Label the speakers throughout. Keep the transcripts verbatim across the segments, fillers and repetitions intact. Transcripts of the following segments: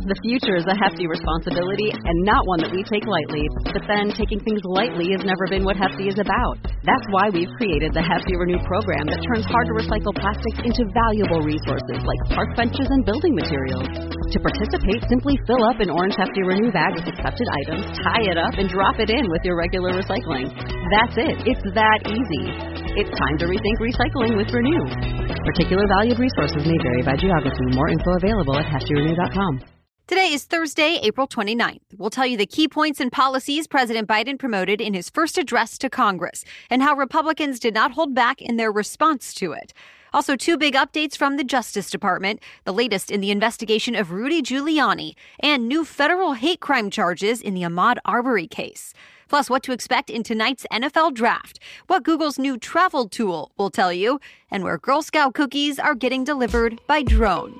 Speaker 1: The future is a hefty responsibility and not one that we take lightly. But then, taking things lightly has never been what Hefty is about. That's why we've created the Hefty Renew program that turns hard-to-recycle plastics into valuable resources like park benches and building materials. To participate, simply fill up an orange Hefty Renew bag with accepted items, tie it up, and drop it in with your regular recycling. That's it. It's that easy. It's time to rethink recycling with Renew. Particular valued resources may vary by geography. More info available at hefty renew dot com.
Speaker 2: Today is Thursday, April twenty-ninth. We'll tell you the key points and policies President Biden promoted in his first address to Congress and how Republicans did not hold back in their response to it. Also, two big updates from the Justice Department, the latest in the investigation of Rudy Giuliani, and new federal hate crime charges in the Ahmaud Arbery case. Plus, what to expect in tonight's N F L draft, what Google's new travel tool will tell you, and where Girl Scout cookies are getting delivered by drone.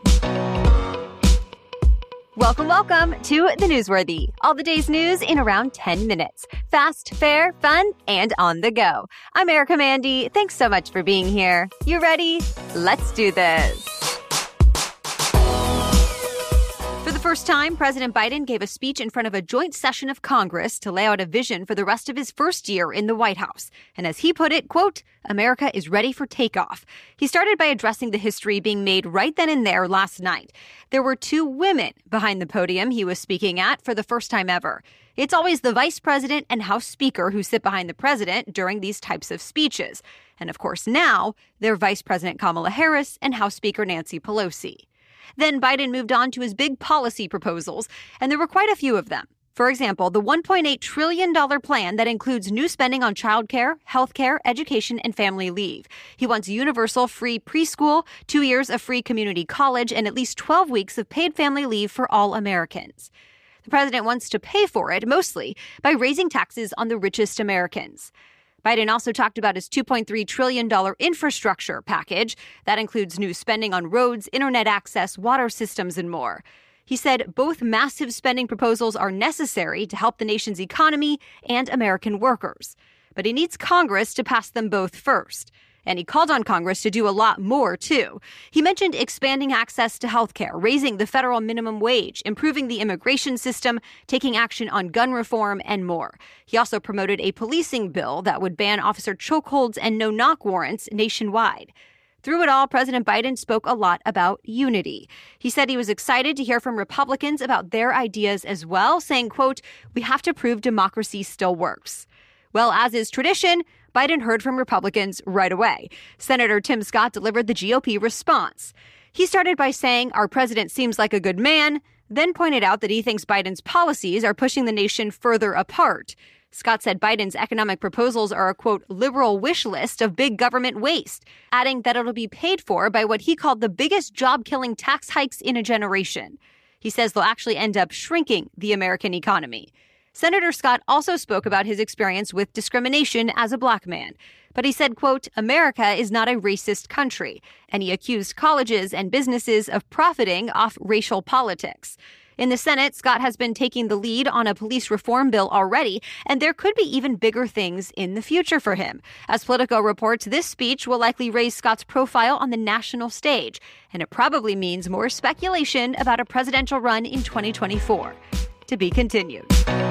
Speaker 2: Welcome, welcome to The Newsworthy. All the day's news in around ten minutes. Fast, fair, fun, and on the go. I'm Erica Mandy. Thanks so much for being here. You ready? Let's do this. For the first time, President Biden gave a speech in front of a joint session of Congress to lay out a vision for the rest of his first year in the White House. And as he put it, quote, America is ready for takeoff. He started by addressing the history being made right then and there last night. There were two women behind the podium he was speaking at for the first time ever. It's always the vice president and House Speaker who sit behind the president during these types of speeches. And of course now, they're Vice President Kamala Harris and House Speaker Nancy Pelosi. Then Biden moved on to his big policy proposals, and there were quite a few of them. For example, the one point eight trillion dollars plan that includes new spending on childcare, healthcare, education, and family leave. He wants universal free preschool, two years of free community college, and at least twelve weeks of paid family leave for all Americans. The president wants to pay for it, mostly by raising taxes on the richest Americans. Biden also talked about his two point three trillion dollars infrastructure package. That includes new spending on roads, internet access, water systems, and more. He said both massive spending proposals are necessary to help the nation's economy and American workers. But he needs Congress to pass them both first. And he called on Congress to do a lot more, too. He mentioned expanding access to health care, raising the federal minimum wage, improving the immigration system, taking action on gun reform, and more. He also promoted a policing bill that would ban officer chokeholds and no-knock warrants nationwide. Through it all, President Biden spoke a lot about unity. He said he was excited to hear from Republicans about their ideas as well, saying, quote, we have to prove democracy still works. Well, as is tradition, Biden heard from Republicans right away. Senator Tim Scott delivered the G O P response. He started by saying our president seems like a good man, then pointed out that he thinks Biden's policies are pushing the nation further apart. Scott said Biden's economic proposals are a, quote, liberal wish list of big government waste, adding that it'll be paid for by what he called the biggest job-killing tax hikes in a generation. He says they'll actually end up shrinking the American economy. Senator Scott also spoke about his experience with discrimination as a black man. But he said, quote, America is not a racist country, and he accused colleges and businesses of profiting off racial politics. In the Senate, Scott has been taking the lead on a police reform bill already, and there could be even bigger things in the future for him. As Politico reports, this speech will likely raise Scott's profile on the national stage, and it probably means more speculation about a presidential run in twenty twenty-four. To be continued.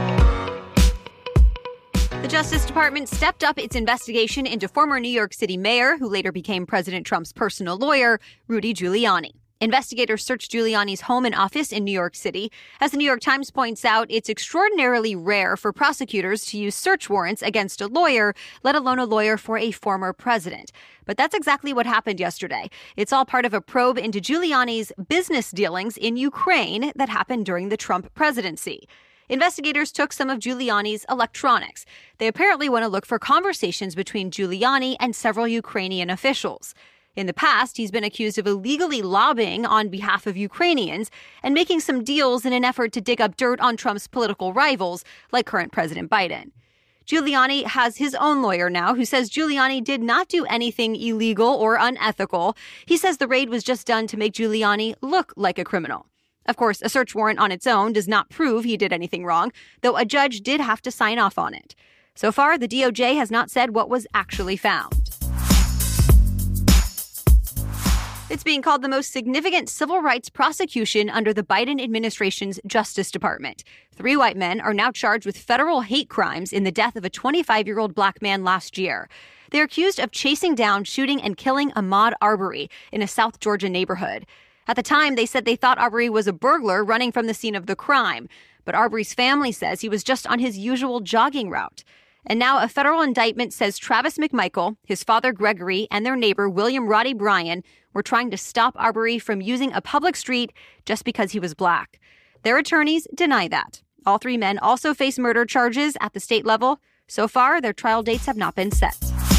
Speaker 2: The Justice Department stepped up its investigation into former New York City mayor, who later became President Trump's personal lawyer, Rudy Giuliani. Investigators searched Giuliani's home and office in New York City. As the New York Times points out, it's extraordinarily rare for prosecutors to use search warrants against a lawyer, let alone a lawyer for a former president. But that's exactly what happened yesterday. It's all part of a probe into Giuliani's business dealings in Ukraine that happened during the Trump presidency. Investigators took some of Giuliani's electronics. They apparently want to look for conversations between Giuliani and several Ukrainian officials. In the past, he's been accused of illegally lobbying on behalf of Ukrainians and making some deals in an effort to dig up dirt on Trump's political rivals, like current President Biden. Giuliani has his own lawyer now who says Giuliani did not do anything illegal or unethical. He says the raid was just done to make Giuliani look like a criminal. Of course, a search warrant on its own does not prove he did anything wrong, though a judge did have to sign off on it. So far, the D O J has not said what was actually found. It's being called the most significant civil rights prosecution under the Biden administration's Justice Department. Three white men are now charged with federal hate crimes in the death of a twenty-five-year-old black man last year. They're accused of chasing down, shooting, and killing Ahmaud Arbery in a South Georgia neighborhood. At the time, they said they thought Arbery was a burglar running from the scene of the crime. But Arbery's family says he was just on his usual jogging route. And now a federal indictment says Travis McMichael, his father Gregory, and their neighbor William Roddy Bryan were trying to stop Arbery from using a public street just because he was black. Their attorneys deny that. All three men also face murder charges at the state level. So far, their trial dates have not been set.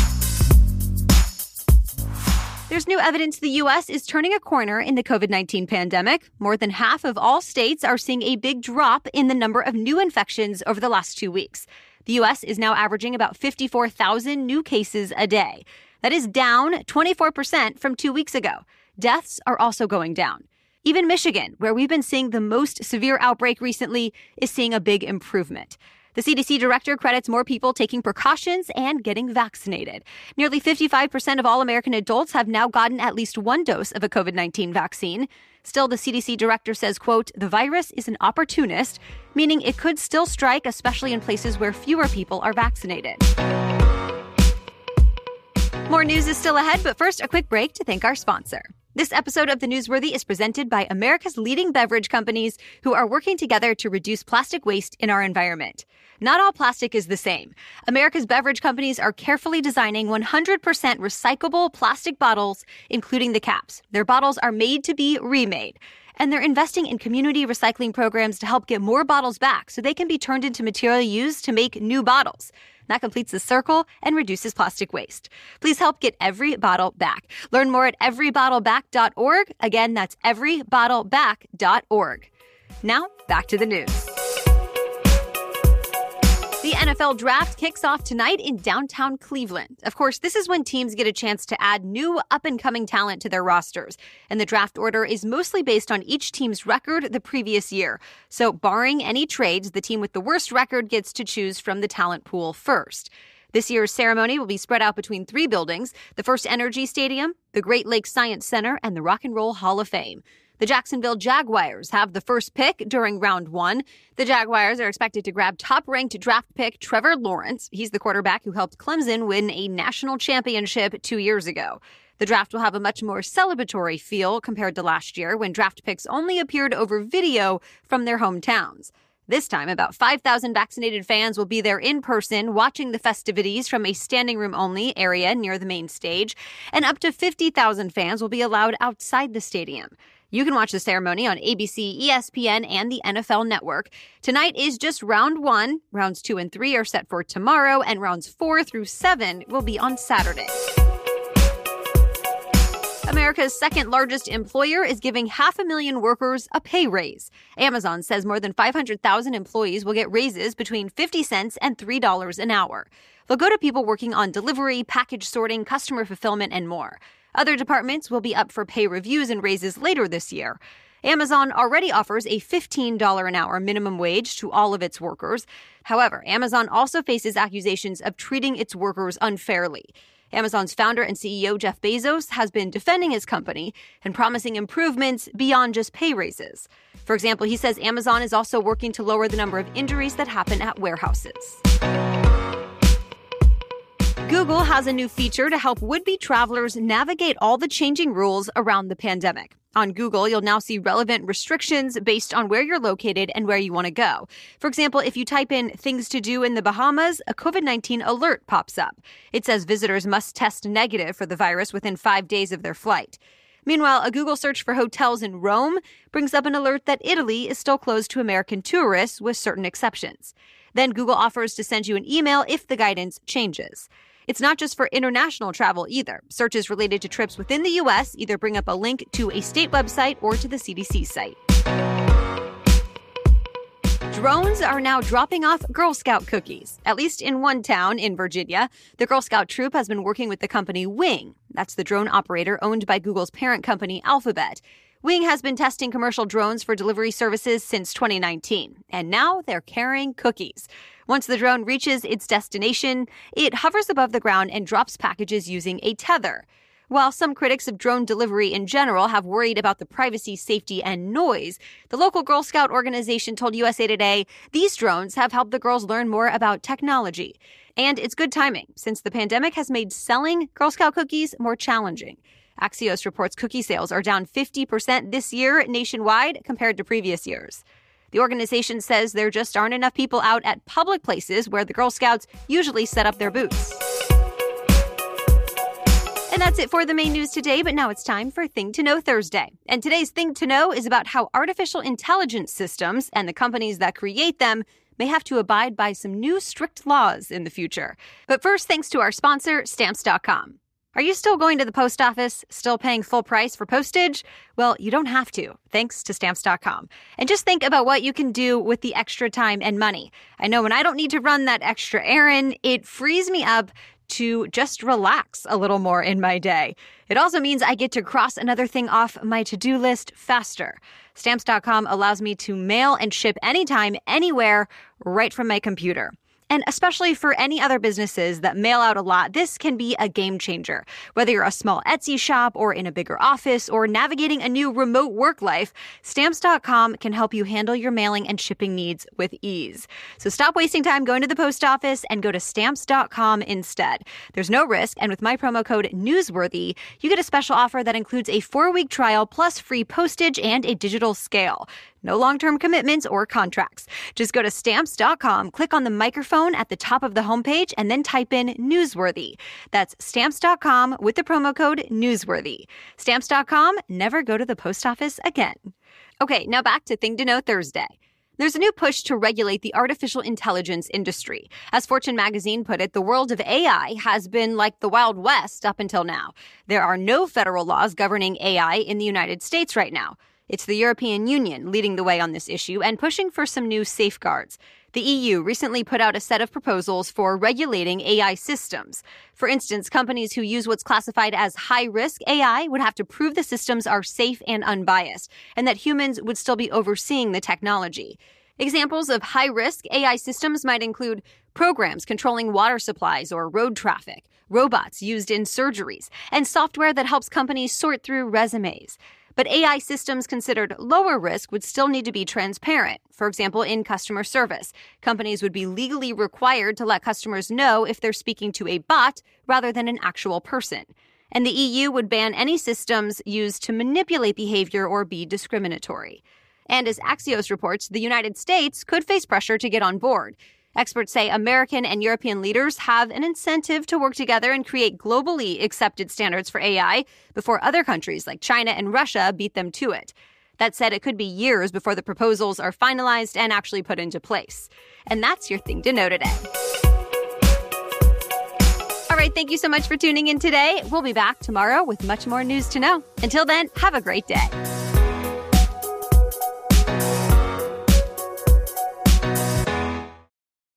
Speaker 2: There's new evidence the U S is turning a corner in the covid nineteen pandemic. More than half of all states are seeing a big drop in the number of new infections over the last two weeks. The U S is now averaging about fifty-four thousand new cases a day. That is down twenty-four percent from two weeks ago. Deaths are also going down. Even Michigan, where we've been seeing the most severe outbreak recently, is seeing a big improvement. The C D C director credits more people taking precautions and getting vaccinated. Nearly fifty-five percent of all American adults have now gotten at least one dose of a covid nineteen vaccine. Still, the C D C director says, quote, the virus is an opportunist, meaning it could still strike, especially in places where fewer people are vaccinated. More news is still ahead, but first, a quick break to thank our sponsor. This episode of The Newsworthy is presented by America's leading beverage companies who are working together to reduce plastic waste in our environment. Not all plastic is the same. America's beverage companies are carefully designing one hundred percent recyclable plastic bottles, including the caps. Their bottles are made to be remade. And they're investing in community recycling programs to help get more bottles back so they can be turned into material used to make new bottles. That completes the circle and reduces plastic waste. Please help get every bottle back. Learn more at every bottle back dot org. Again, that's every bottle back dot org. Now, back to the news. The N F L draft kicks off tonight in downtown Cleveland. Of course, this is when teams get a chance to add new up-and-coming talent to their rosters. And the draft order is mostly based on each team's record the previous year. So barring any trades, the team with the worst record gets to choose from the talent pool first. This year's ceremony will be spread out between three buildings: the First Energy Stadium, the Great Lakes Science Center, and the Rock and Roll Hall of Fame. The Jacksonville Jaguars have the first pick during round one. The Jaguars are expected to grab top-ranked draft pick Trevor Lawrence. He's the quarterback who helped Clemson win a national championship two years ago. The draft will have a much more celebratory feel compared to last year, when draft picks only appeared over video from their hometowns. This time, about five thousand vaccinated fans will be there in person watching the festivities from a standing room only area near the main stage, and up to fifty thousand fans will be allowed outside the stadium. You can watch the ceremony on A B C, E S P N, and the N F L Network. Tonight is just round one. Rounds two and three are set for tomorrow, and rounds four through seven will be on Saturday. America's second largest employer is giving half a million workers a pay raise. Amazon says more than five hundred thousand employees will get raises between fifty cents and three dollars an hour. They'll go to people working on delivery, package sorting, customer fulfillment, and more. Other departments will be up for pay reviews and raises later this year. Amazon already offers a fifteen dollars an hour minimum wage to all of its workers. However, Amazon also faces accusations of treating its workers unfairly. Amazon's founder and C E O Jeff Bezos has been defending his company and promising improvements beyond just pay raises. For example, he says Amazon is also working to lower the number of injuries that happen at warehouses. Google has a new feature to help would-be travelers navigate all the changing rules around the pandemic. On Google, you'll now see relevant restrictions based on where you're located and where you want to go. For example, if you type in things to do in the Bahamas, a covid nineteen alert pops up. It says visitors must test negative for the virus within five days of their flight. Meanwhile, a Google search for hotels in Rome brings up an alert that Italy is still closed to American tourists with certain exceptions. Then Google offers to send you an email if the guidance changes. It's not just for international travel either. Searches related to trips within the U S either bring up a link to a state website or to the C D C site. Drones are now dropping off Girl Scout cookies. At least in one town in Virginia, the Girl Scout troop has been working with the company Wing. That's the drone operator owned by Google's parent company, Alphabet. Wing has been testing commercial drones for delivery services since twenty nineteen, and now they're carrying cookies. Once the drone reaches its destination, it hovers above the ground and drops packages using a tether. While some critics of drone delivery in general have worried about the privacy, safety, and noise, the local Girl Scout organization told U S A Today these drones have helped the girls learn more about technology. And it's good timing, since the pandemic has made selling Girl Scout cookies more challenging. Axios reports cookie sales are down fifty percent this year nationwide compared to previous years. The organization says there just aren't enough people out at public places where the Girl Scouts usually set up their booths. And that's it for the main news today, but now it's time for Thing to Know Thursday. And today's Thing to Know is about how artificial intelligence systems and the companies that create them may have to abide by some new strict laws in the future. But first, thanks to our sponsor, Stamps dot com. Are you still going to the post office, still paying full price for postage? Well, you don't have to, thanks to Stamps dot com. And just think about what you can do with the extra time and money. I know when I don't need to run that extra errand, it frees me up to just relax a little more in my day. It also means I get to cross another thing off my to-do list faster. Stamps dot com allows me to mail and ship anytime, anywhere, right from my computer. And especially for any other businesses that mail out a lot, this can be a game changer. Whether you're a small Etsy shop or in a bigger office or navigating a new remote work life, Stamps dot com can help you handle your mailing and shipping needs with ease. So stop wasting time going to the post office and go to Stamps dot com instead. There's no risk, and with my promo code Newsworthy, you get a special offer that includes a four-week trial plus free postage and a digital scale. No long-term commitments or contracts. Just go to Stamps dot com, click on the microphone at the top of the homepage, and then type in Newsworthy. That's Stamps dot com with the promo code Newsworthy. Stamps dot com, never go to the post office again. Okay, now back to Thing to Know Thursday. There's a new push to regulate the artificial intelligence industry. As Fortune magazine put it, the world of A I has been like the Wild West up until now. There are no federal laws governing A I in the United States right now. It's the European Union leading the way on this issue and pushing for some new safeguards. The E U recently put out a set of proposals for regulating A I systems. For instance, companies who use what's classified as high-risk A I would have to prove the systems are safe and unbiased, and that humans would still be overseeing the technology. Examples of high-risk A I systems might include programs controlling water supplies or road traffic, robots used in surgeries, and software that helps companies sort through resumes. But A I systems considered lower risk would still need to be transparent. For example, in customer service, companies would be legally required to let customers know if they're speaking to a bot rather than an actual person. And the E U would ban any systems used to manipulate behavior or be discriminatory. And as Axios reports, the United States could face pressure to get on board. Experts say American and European leaders have an incentive to work together and create globally accepted standards for A I before other countries like China and Russia beat them to it. That said, it could be years before the proposals are finalized and actually put into place. And that's your Thing to Know today. All right, thank you so much for tuning in today. We'll be back tomorrow with much more news to know. Until then, have a great day.